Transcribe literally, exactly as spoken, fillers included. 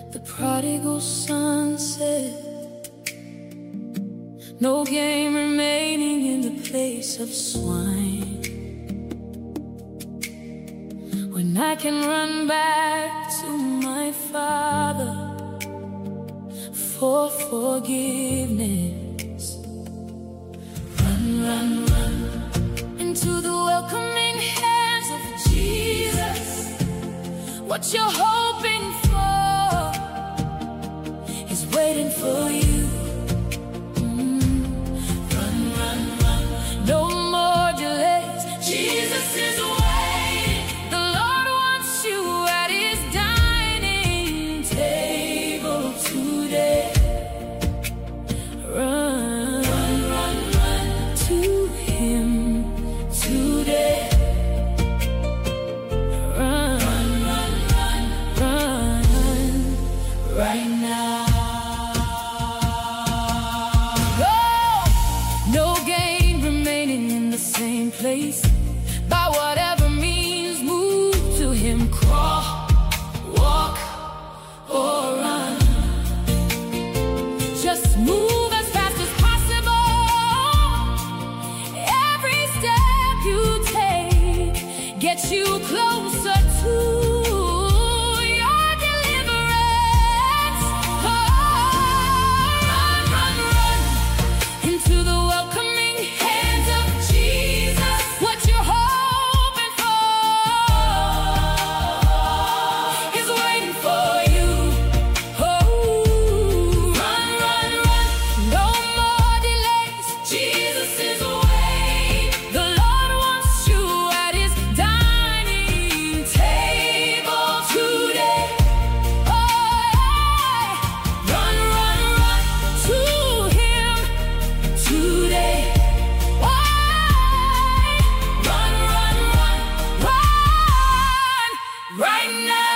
The prodigal son said, no game remaining in the place of swine, when I can run back to my Father for forgiveness. Run, run, run into the welcoming hands of Jesus. What you're hoping for is waiting for you. Mm. Run, run, run, no more delays. Jesus is waiting. The Lord wants you at His dining table today. Run, run, run, run to Him today. Run, run, run, run, run right now. No, no gain remaining in the same place. By whatever means, move to Him. Crawl, walk, or run. Just move as fast as possible. Every step you take gets you closer to your deliverance. Oh, run, run, run into the welcoming hands of Jesus. What you're hoping for is waiting for you. Oh, run, run, run, no more delays. Jesus is waiting. The Lord wants you at His dining table today. Oh, run, run, run to Him today. Why? Run, run, run, run right now.